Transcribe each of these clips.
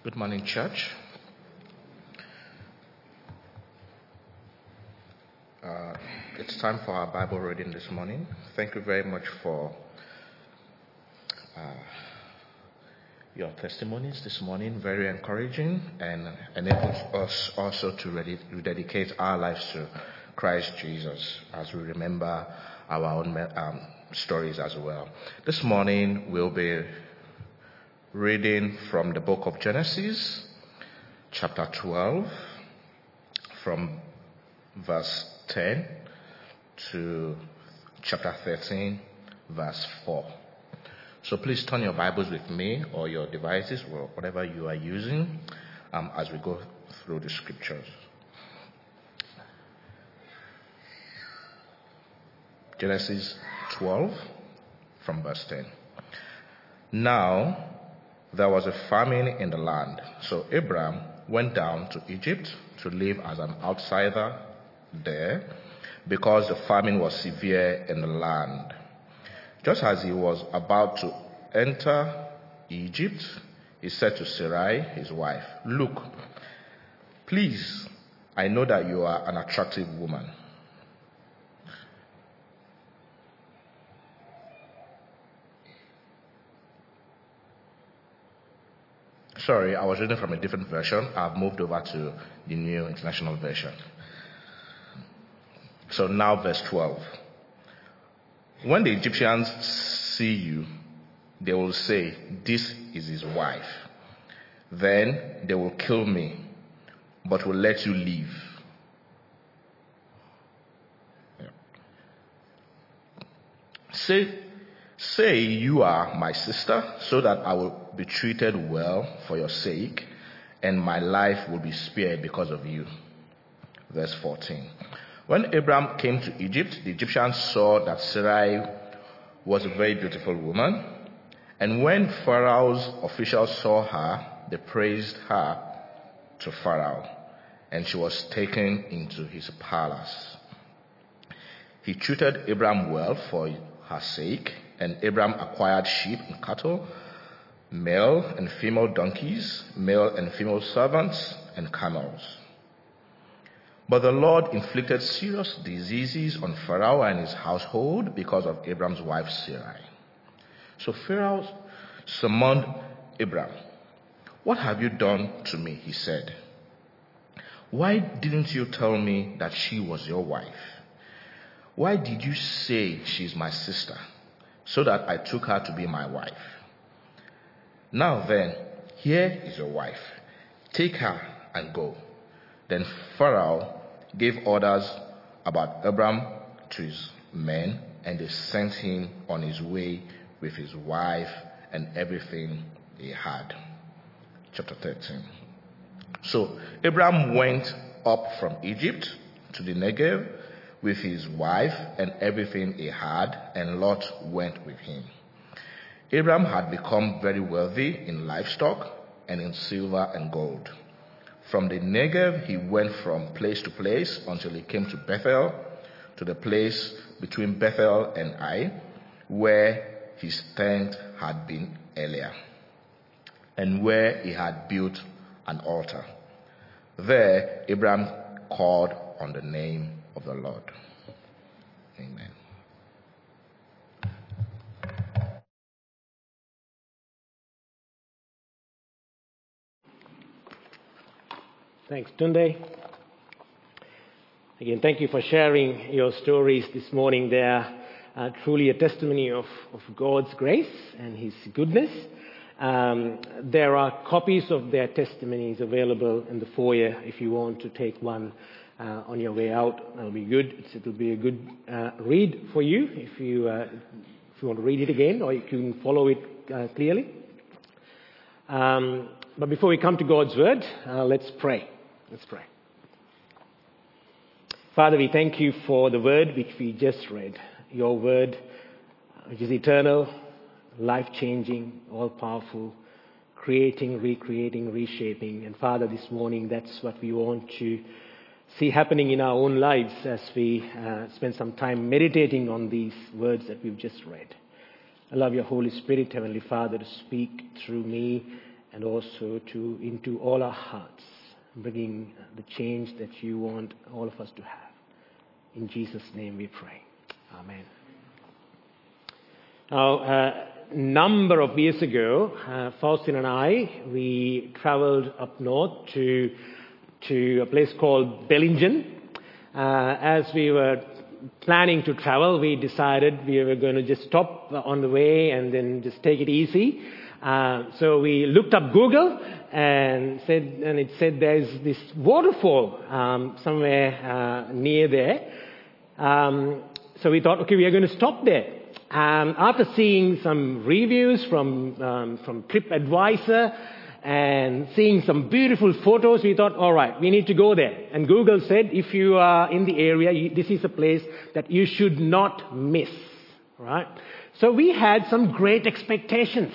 Good morning, church. It's time for our Bible reading this morning. Thank you very much for your testimonies this morning. Very encouraging and enables us also to rededicate our lives to Christ Jesus as we remember our own stories as well. This morning we'll be reading from the book of Genesis, chapter 12, from verse 10 to chapter 13, verse 4. So please turn your Bibles with me or your devices, or whatever you are using, as we go through the scriptures. Genesis 12, from verse 10. Now, there was a famine in the land, so Abraham went down to Egypt to live as an outsider there, because the famine was severe in the land. Just as he was about to enter Egypt, he said to Sarai, his wife, "Look, please, I know that you are an attractive woman. Sorry, I was reading from a different version. I've moved over to the New International Version. So now verse 12. When the Egyptians see you, they will say, 'This is his wife.' Then they will kill me, but will let you live." Say you are my sister, so that I will be treated well for your sake, and my life will be spared because of you. Verse 14. When Abraham came to Egypt, the Egyptians saw that Sarai was a very beautiful woman. And when Pharaoh's officials saw her, they praised her to Pharaoh, and she was taken into his palace. He treated Abraham well for her sake, and Abraham acquired sheep and cattle, male and female donkeys, male and female servants, and camels. But the Lord inflicted serious diseases on Pharaoh and his household because of Abraham's wife Sarai. So Pharaoh summoned Abraham. "What have you done to me?" he said. "Why didn't you tell me that she was your wife? Why did you say she's my sister, so that I took her to be my wife? Now then, here is your wife. Take her and go." Then Pharaoh gave orders about Abraham to his men, and they sent him on his way with his wife and everything he had. Chapter 13. So Abraham went up from Egypt to the Negev with his wife and everything he had, and Lot went with him. Abraham had become very wealthy in livestock and in silver and gold. From the Negev, he went from place to place until he came to Bethel, to the place between Bethel and Ai, where his tent had been earlier, and where he had built an altar. There, Abraham called on the name of the Lord. Amen. Thanks, Tunde. Again, thank you for sharing your stories this morning. They are truly a testimony of God's grace and His goodness. There are copies of their testimonies available in the foyer if you want to take one on your way out. That'll be good. It'll be a good read for you if you want to read it again, or you can follow it clearly. But before we come to God's word, let's pray. Let's pray. Father, we thank you for the word which we just read. Your word, which is eternal, life-changing, all-powerful, creating, recreating, reshaping. And Father, this morning, that's what we want to see happening in our own lives as we spend some time meditating on these words that we've just read. Allow your Holy Spirit, Heavenly Father, to speak through me and also into all our hearts, bringing the change that you want all of us to have. In Jesus' name we pray. Amen. Now, a number of years ago, Faustin and I, we traveled up north to a place called Bellingen. As we were planning to travel, we decided we were going to just stop on the way and then just take it easy. So we looked up Google and it said there's this waterfall somewhere near there. So we thought, okay, we are going to stop there. After seeing some reviews from TripAdvisor and seeing some beautiful photos, we thought, all right, we need to go there. And Google said, if you are in the area, this is a place that you should not miss. Right? So we had some great expectations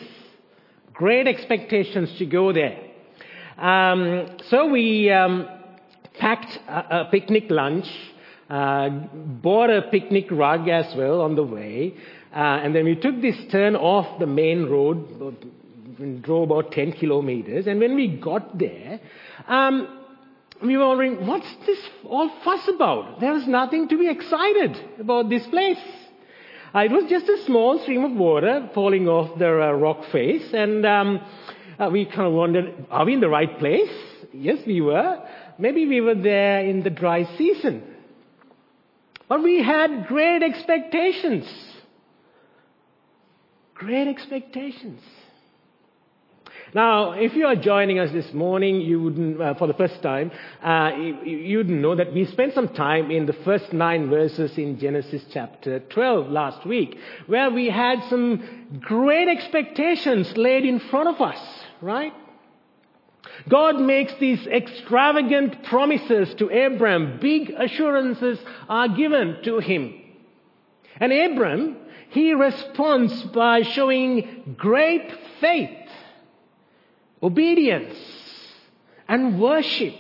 to go there. So we packed a picnic lunch, bought a picnic rug as well on the way, and then we took this turn off the main road, drove about 10 kilometers, and when we got there, we were wondering, what's this all fuss about? There was nothing to be excited about this place. It was just a small stream of water falling off the rock face, and we kind of wondered, are we in the right place? Yes, we were. Maybe we were there in the dry season. But we had great expectations. Great expectations. Now, if you are joining us this morning, you wouldn't, for the first time, you wouldn't know that we spent some time in the first 9 verses in Genesis chapter 12 last week, where we had some great expectations laid in front of us, right? God makes these extravagant promises to Abram. Big assurances are given to him. And Abram, he responds by showing great faith, obedience, and worship.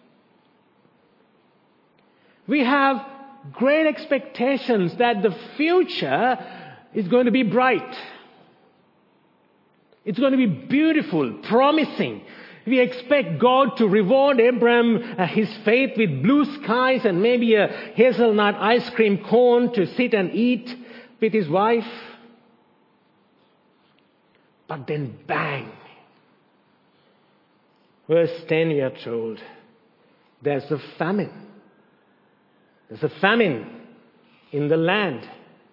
We have great expectations that the future is going to be bright. It's going to be beautiful, promising. We expect God to reward Abram his faith with blue skies and maybe a hazelnut ice cream cone to sit and eat with his wife. But then bang! Verse 10 we are told, there's a famine. There's a famine in the land.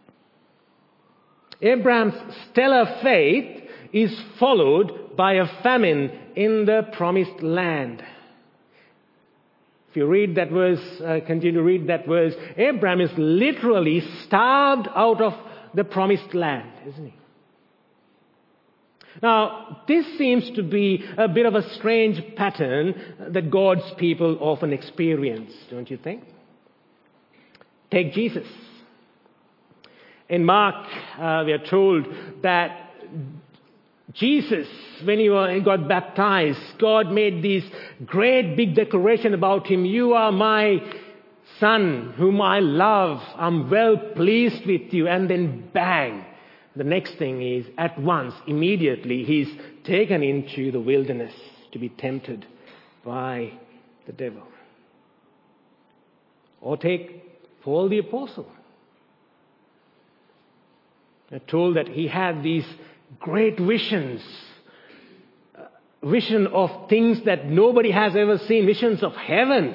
Abraham's stellar faith is followed by a famine in the promised land. If you read that verse, continue to read that verse, Abraham is literally starved out of the promised land, isn't he? Now, this seems to be a bit of a strange pattern that God's people often experience, don't you think? Take Jesus. In Mark, we are told that Jesus, when he got baptized, God made this great big declaration about him. You are my son, whom I love. I'm well pleased with you. And then bang, the next thing is at once, immediately, he's taken into the wilderness to be tempted by the devil. Or take Paul the Apostle. We're told that he had these great visions, vision of things that nobody has ever seen, visions of heaven.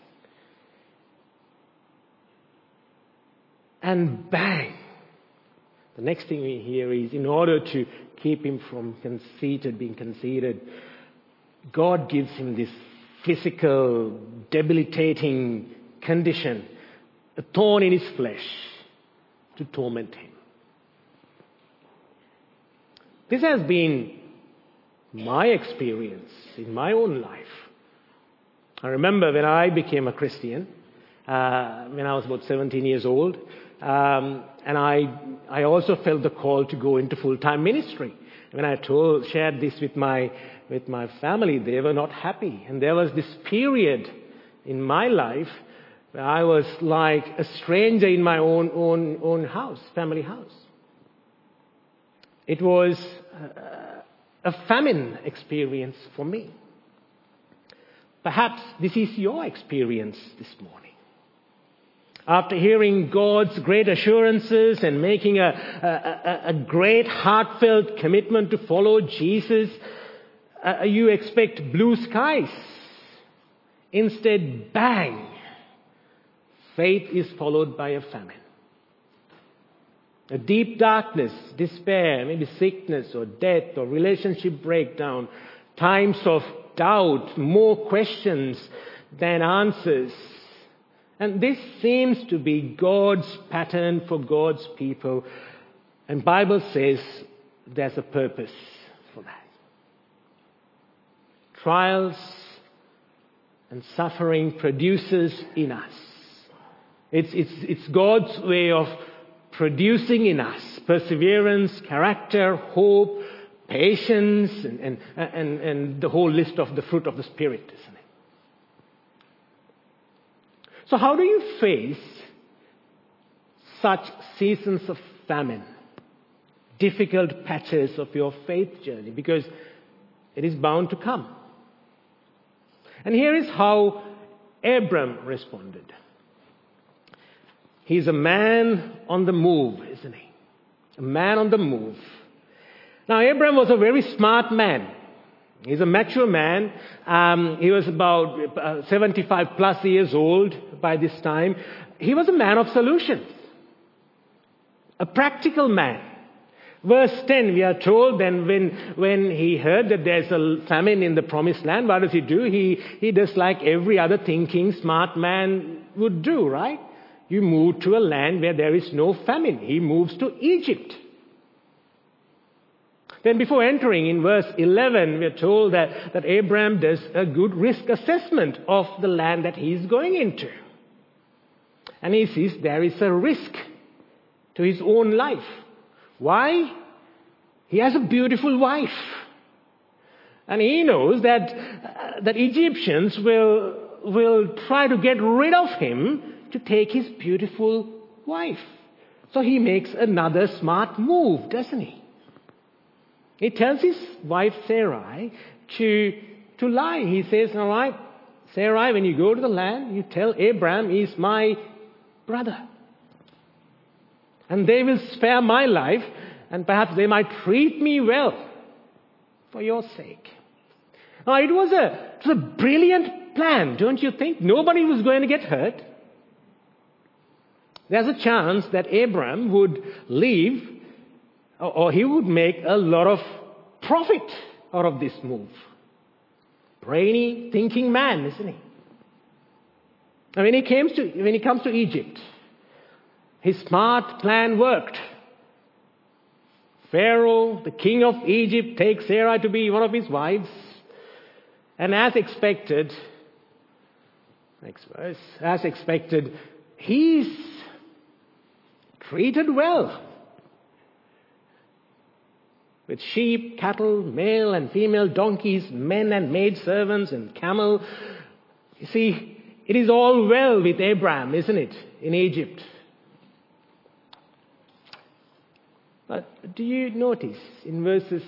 And bang, the next thing we hear is, in order to keep him from being conceited, God gives him this physical, debilitating condition, a thorn in his flesh, to torment him. This has been my experience in my own life. I remember when I became a Christian, when I was about 17 years old, and I also felt the call to go into full-time ministry. When I shared this with my family, they were not happy. And there was this period in my life where I was like a stranger in my own house, family house. It was a famine experience for me. Perhaps this is your experience this morning. After hearing God's great assurances and making a great heartfelt commitment to follow Jesus, you expect blue skies. Instead, bang! Faith is followed by a famine. A deep darkness, despair, maybe sickness or death or relationship breakdown, times of doubt, more questions than answers. And this seems to be God's pattern for God's people. And Bible says there's a purpose for that. Trials and suffering produces in us. It's God's way of producing in us perseverance, character, hope, patience, and the whole list of the fruit of the Spirit, isn't it? So how do you face such seasons of famine, difficult patches of your faith journey? Because it is bound to come. And here is how Abram responded. He's a man on the move, isn't he? A man on the move. Now, Abram was a very smart man. He's a mature man. He was about 75 plus years old by this time. He was a man of solutions. A practical man. Verse 10, we are told then when he heard that there's a famine in the promised land, what does he do? He does like every other thinking smart man would do, right? You move to a land where there is no famine. He moves to Egypt. Then before entering in verse 11, we are told that Abraham does a good risk assessment of the land that he's going into. And he sees there is a risk to his own life. Why? He has a beautiful wife. And he knows that Egyptians will try to get rid of him to take his beautiful wife. So he makes another smart move, doesn't he? He tells his wife Sarai to lie. He says, all right, Sarai, when you go to the land, you tell Abraham he's my brother. And they will spare my life, and perhaps they might treat me well for your sake. Now, it was a brilliant plan, don't you think? Nobody was going to get hurt. There's a chance that Abraham would leave, or he would make a lot of profit out of this move. Brainy, thinking man, isn't he? And when he comes to Egypt, his smart plan worked. Pharaoh, the king of Egypt, takes Sarah to be one of his wives. And as expected, next verse, as expected, he's treated well. With sheep, cattle, male and female donkeys, men and maid servants and camel. You see, it is all well with Abraham, isn't it, in Egypt? But do you notice in verse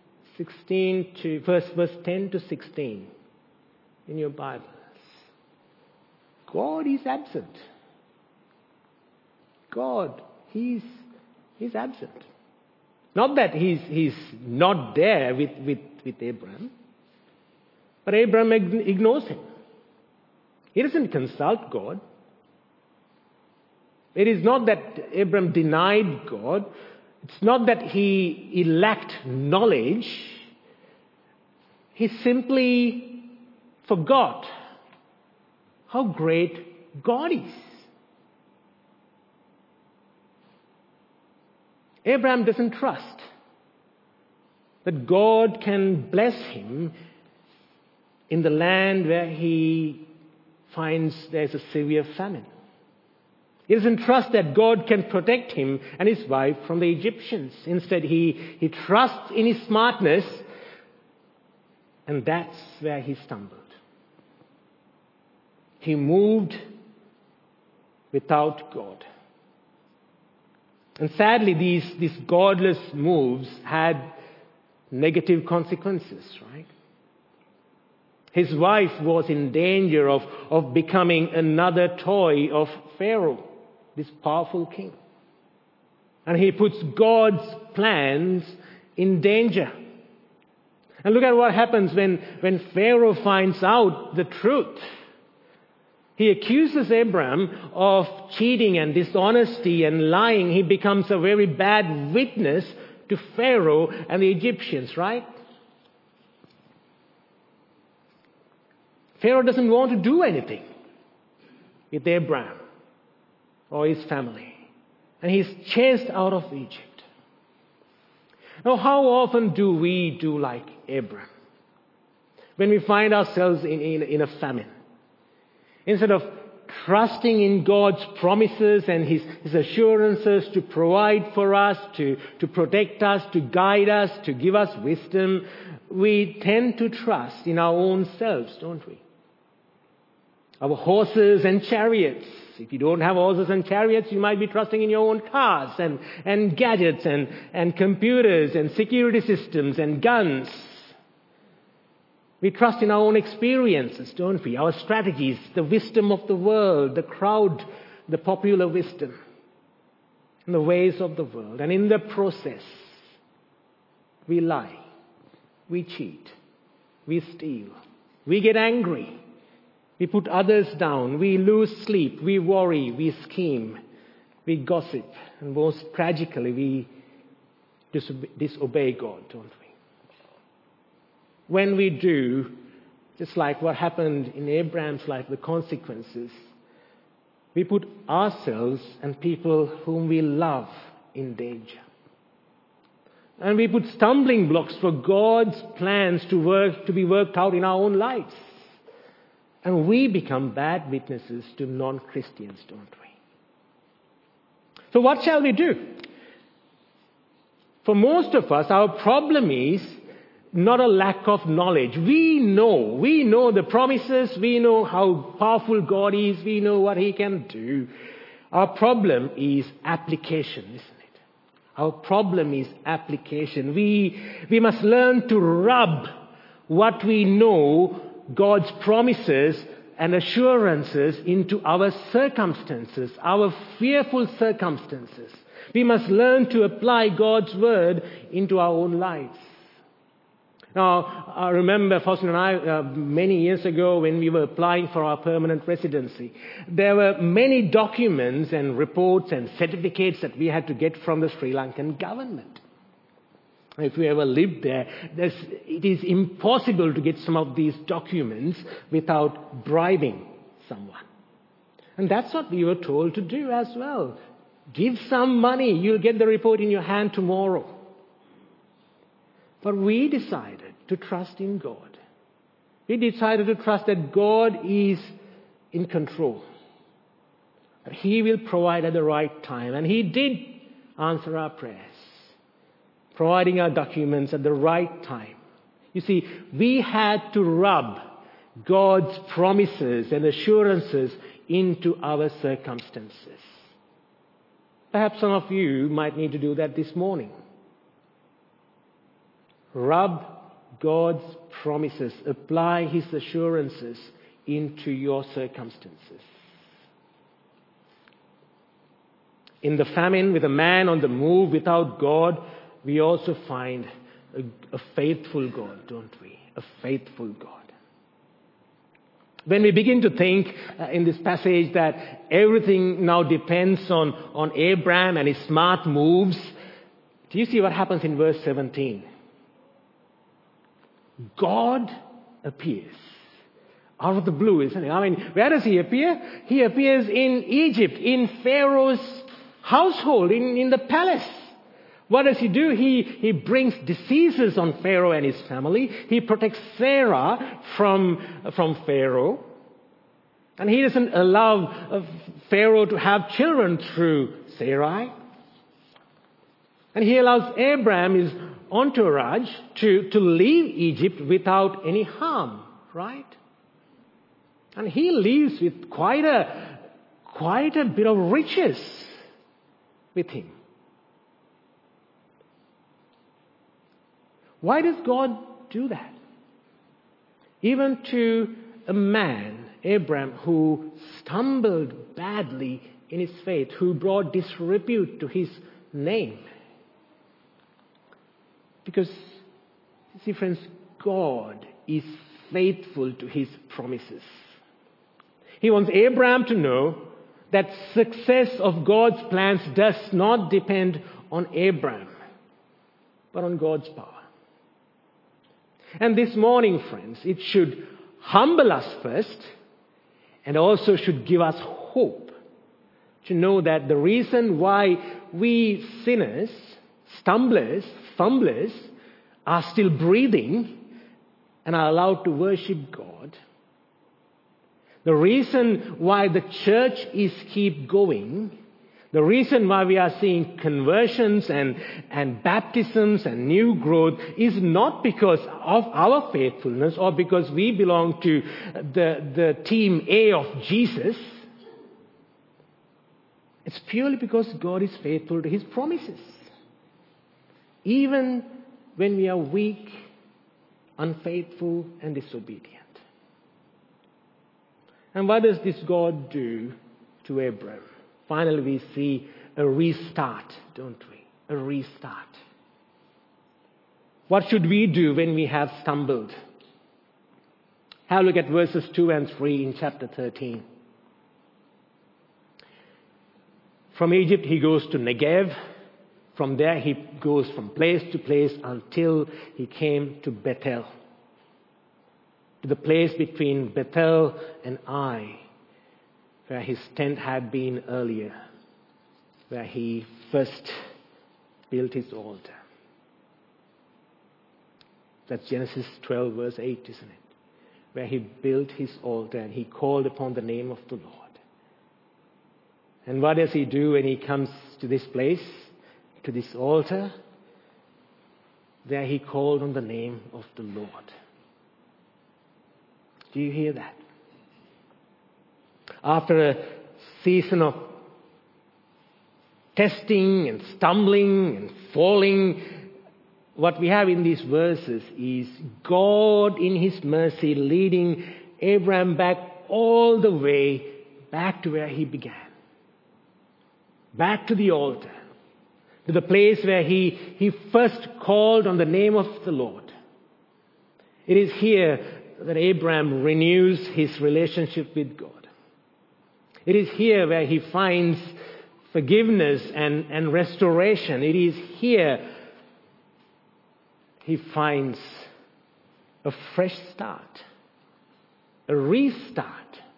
10 to 16 in your Bibles, God is absent. God, He's absent. Not that he's not there with Abraham, but Abraham ignores him. He doesn't consult God. It is not that Abraham denied God. It's not that he lacked knowledge. He simply forgot how great God is. Abraham doesn't trust that God can bless him in the land where he finds there's a severe famine. He doesn't trust that God can protect him and his wife from the Egyptians. Instead, he trusts in his smartness, and that's where he stumbled. He moved without God. And sadly, these godless moves had negative consequences, right? His wife was in danger of becoming another toy of Pharaoh, this powerful king. And he puts God's plans in danger. And look at what happens when Pharaoh finds out the truth. He accuses Abraham of cheating and dishonesty and lying. He becomes a very bad witness to Pharaoh and the Egyptians, right? Pharaoh doesn't want to do anything with Abraham or his family. And he's chased out of Egypt. Now, how often do we do like Abraham? When we find ourselves in a famine, instead of trusting in God's promises and His assurances to provide for us, to protect us, to guide us, to give us wisdom, we tend to trust in our own selves, don't we? Our horses and chariots. If you don't have horses and chariots, you might be trusting in your own cars and gadgets and computers and security systems and guns. We trust in our own experiences, don't we? Our strategies, the wisdom of the world, the crowd, the popular wisdom, and the ways of the world. And in the process, we lie, we cheat, we steal, we get angry, we put others down, we lose sleep, we worry, we scheme, we gossip, and most tragically, we disobey God, don't we? When we do, just like what happened in Abraham's life, the consequences, we put ourselves and people whom we love in danger. And we put stumbling blocks for God's plans to be worked out in our own lives. And we become bad witnesses to non-Christians, don't we? So what shall we do? For most of us, our problem is not a lack of knowledge. We know the promises, we know how powerful God is, we know what He can do. Our problem is application, isn't it? Our problem is application. We must learn to rub what we know, God's promises and assurances, into our circumstances, our fearful circumstances. We must learn to apply God's word into our own lives. Now, I remember Faustin and I, many years ago when we were applying for our permanent residency, there were many documents and reports and certificates that we had to get from the Sri Lankan government. If you ever lived there, it is impossible to get some of these documents without bribing someone. And that's what we were told to do as well. Give some money, you'll get the report in your hand tomorrow. But we decided to trust in God. We decided to trust that God is in control. That He will provide at the right time. And He did answer our prayers, providing our documents at the right time. You see, we had to rub God's promises and assurances into our circumstances. Perhaps some of you might need to do that this morning. Rub God's promises, apply His assurances into your circumstances. In the famine, with a man on the move without God, we also find a faithful God, don't we? A faithful God. When we begin to think in this passage that everything now depends on Abraham and his smart moves, do you see what happens in verse 17? God appears out of the blue, isn't it? I mean, where does He appear? He appears in Egypt, in Pharaoh's household, in the palace. What does He do? He brings diseases on Pharaoh and his family. He protects Sarah from Pharaoh. And He doesn't allow Pharaoh to have children through Sarai. And He allows Abraham, his entourage, to leave Egypt without any harm, right? And he leaves with quite a bit of riches with him. Why does God do that? Even to a man, Abraham, who stumbled badly in his faith, who brought disrepute to his name. Because, see friends, God is faithful to his promises. He wants Abraham to know that success of God's plans does not depend on Abraham, but on God's power. And this morning, friends, it should humble us first and also should give us hope to know that the reason why we sinners, stumblers, fumblers are still breathing and are allowed to worship God, the reason why the church is keep going, the reason why we are seeing conversions and baptisms and new growth is not because of our faithfulness or because we belong to the team A of Jesus. It's purely because God is faithful to his promises. Even when we are weak, unfaithful, and disobedient. And what does this God do to Abraham? Finally, we see a restart, don't we? A restart. What should we do when we have stumbled? Have a look at verses 2 and 3 in chapter 13. From Egypt, he goes to Negev. From there, he goes from place to place until he came to Bethel. To the place between Bethel and Ai, where his tent had been earlier, where he first built his altar. That's Genesis 12, verse 8, isn't it? Where he built his altar and he called upon the name of the Lord. And what does he do when he comes to this place, to this altar? There he called on the name of the Lord. Do you hear that? After a season of testing and stumbling and falling, what we have in these verses is God in his mercy leading Abraham back all the way back to where he began. Back to the altar. To the place where he first called on the name of the Lord. It is here that Abraham renews his relationship with God. It is here where he finds forgiveness and restoration. It is here he finds a fresh start, a restart.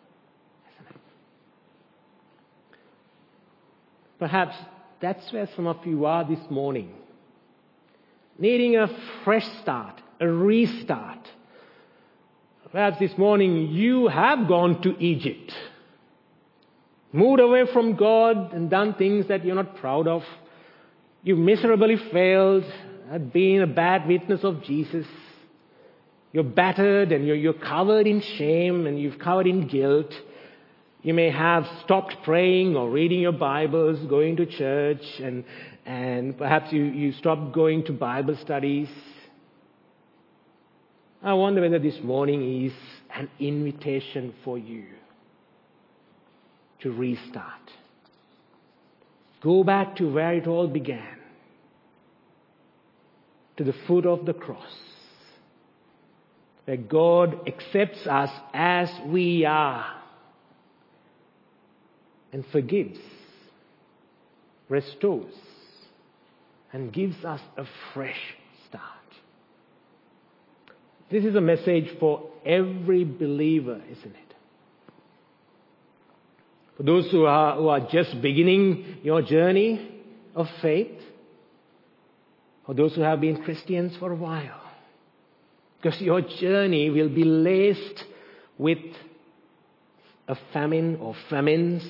Perhaps that's where some of you are this morning, needing a fresh start, a restart. Perhaps this morning you have gone to Egypt, moved away from God and done things that you're not proud of. You've miserably failed at being a bad witness of Jesus. You're battered and you're covered in shame and you've covered in guilt. You may have stopped praying or reading your Bibles, going to church, and perhaps you stopped going to Bible studies. I wonder whether this morning is an invitation for you to restart. Go back to where it all began, to the foot of the cross, where God accepts us as we are and forgives, restores, and gives us a fresh start. This is a message for every believer, isn't it? For those who are just beginning your journey of faith, or those who have been Christians for a while. Because your journey will be laced with a famine or famines.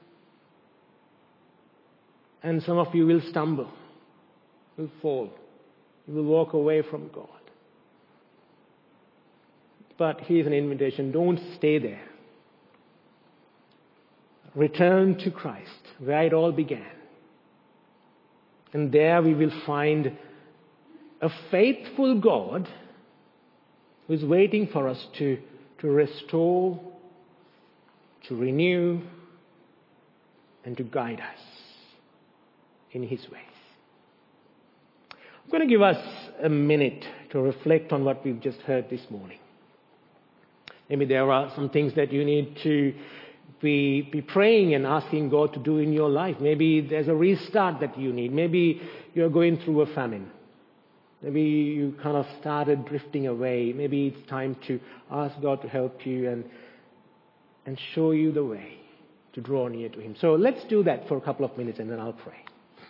And some of you will stumble, will fall, you will walk away from God. But here's an invitation, don't stay there. Return to Christ, where it all began. And there we will find a faithful God who is waiting for us to restore, to renew, and to guide us in His ways. I'm going to give us a minute to reflect on what we've just heard this morning. Maybe there are some things that you need to be praying and asking God to do in your life. Maybe there's a restart that you need. Maybe you're going through a famine. Maybe you kind of started drifting away. Maybe it's time to ask God to help you and show you the way to draw near to Him. So let's do that for a couple of minutes and then I'll pray.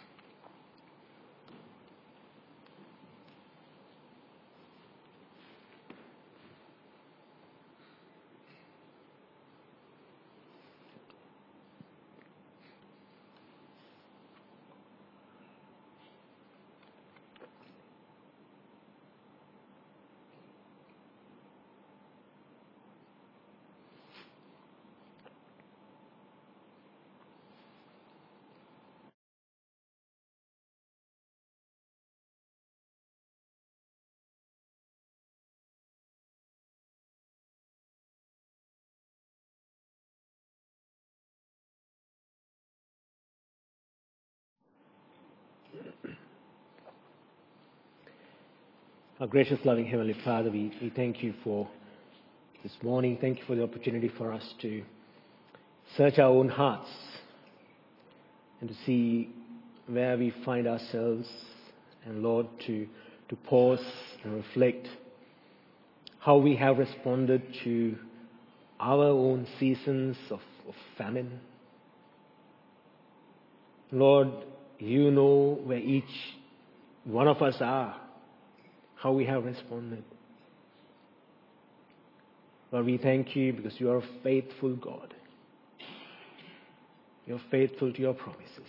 Our gracious, loving Heavenly Father, we thank you for this morning. Thank you for the opportunity for us to search our own hearts and to see where we find ourselves. And Lord, to pause and reflect how we have responded to our own seasons of famine. Lord, you know where each one of us are, how we have responded. Lord, we thank you because you are a faithful God. You're faithful to your promises.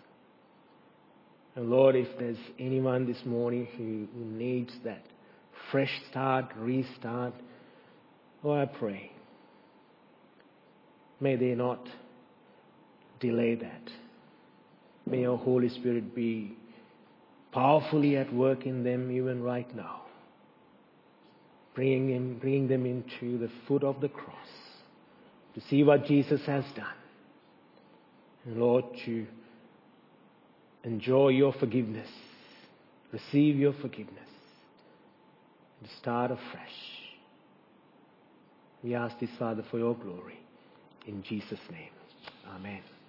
And Lord, if there's anyone this morning who needs that fresh start, restart, Lord, I pray, may they not delay that. May your Holy Spirit be powerfully at work in them even right now, bringing them into the foot of the cross to see what Jesus has done. And Lord, to enjoy your forgiveness, receive your forgiveness, and start afresh. We ask this, Father, for your glory. In Jesus' name, amen.